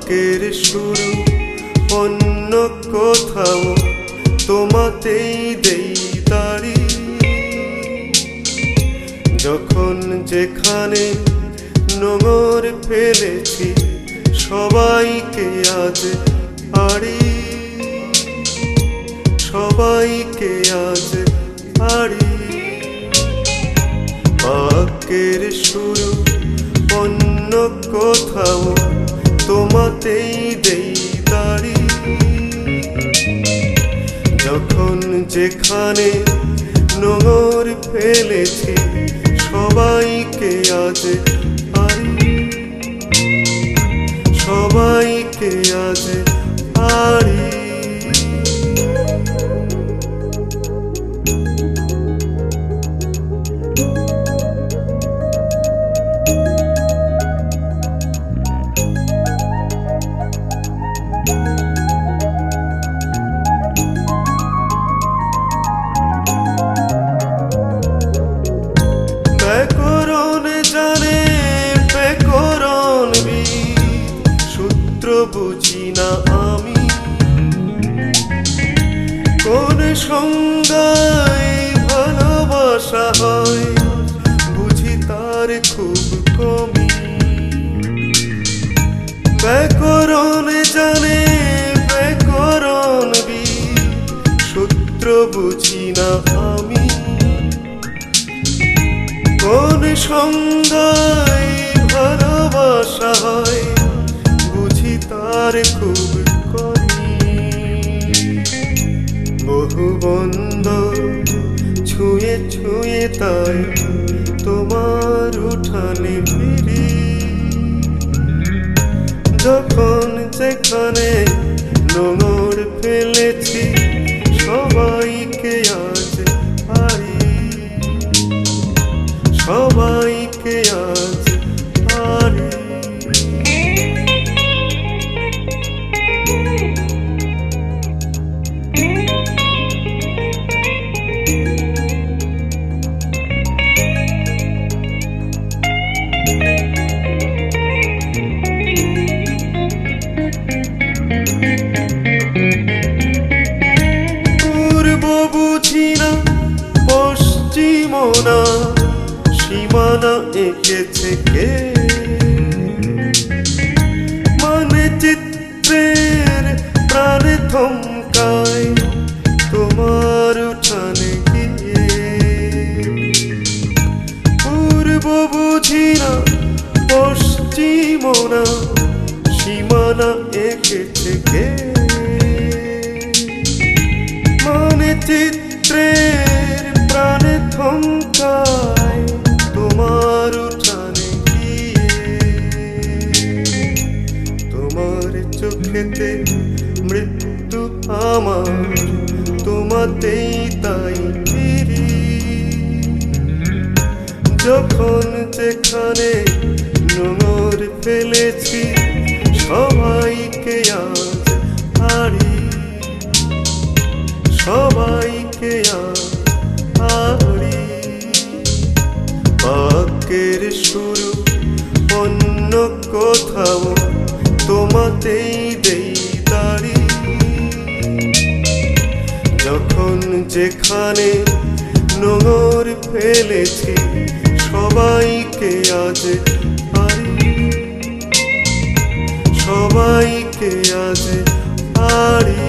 বাক্যের শুরু অন্য কোথাও তোমাতেই দেই দাঁড়ি। যখন যেখানে নোংর ফেলেছি সবাইকে আজ আড়ি, সবাইকে আজ আড়ি। বাক্যের শুরু অন্য কোথাও তোমাতেই দেই দাঁড়ি। যখন যেখানে নোংর ফেলেছি সবাইকে আজ আড়ি, সবাইকে আজ আড়ি। ব্যাকরণ জানে ব্যাকরণবিদ, সূত্র বুঝি না আমি। কোন সংজ্ঞায় ভালোবাসা হয় বুঝি তার খুব কমই। ব্যাকরণ জানে ব্যাকরণবিদ, সূত্র বুঝি না আমি। কোন সংজ্ঞায় ভালোবাসা হয় বুঝি তার খুব কমই। বহু বন্দর ছুঁয়ে ছুঁয়ে তাই তোমার উঠানে ফিরি। যখন যেখানে নোংর ফেলেছি সবাইকে আজ আড়ি, সবাইকে আজ আড়ি। পূর্ব বুঝি না পশ্চিম না, সীমানা এঁকেছে কে? মানচিত্রের প্রাণে থমকায় তোমার উঠানে গিয়ে। পূর্ব বুঝি না পশ্চিম না, সীমানা এঁকেছে কে? মানচিত্রের প্রাণে থমকায় তোমার উঠানে গিয়ে। তোমার চোখেতে মৃত্যু আমার, তোমাতেই তাই ফিরি। যখন যেখানে নোংর ফেলেছি সবাইকে আজ আড়ি, সবাইকে আজ আড়ি। বাক্যের শুরু অন্য কোথাও তোমাতেই দেই দাঁড়ি। যখন যেখানে নোংর ফেলেছি সবাইকে আজ আড়ি, সবাইকে আজ আড়ি।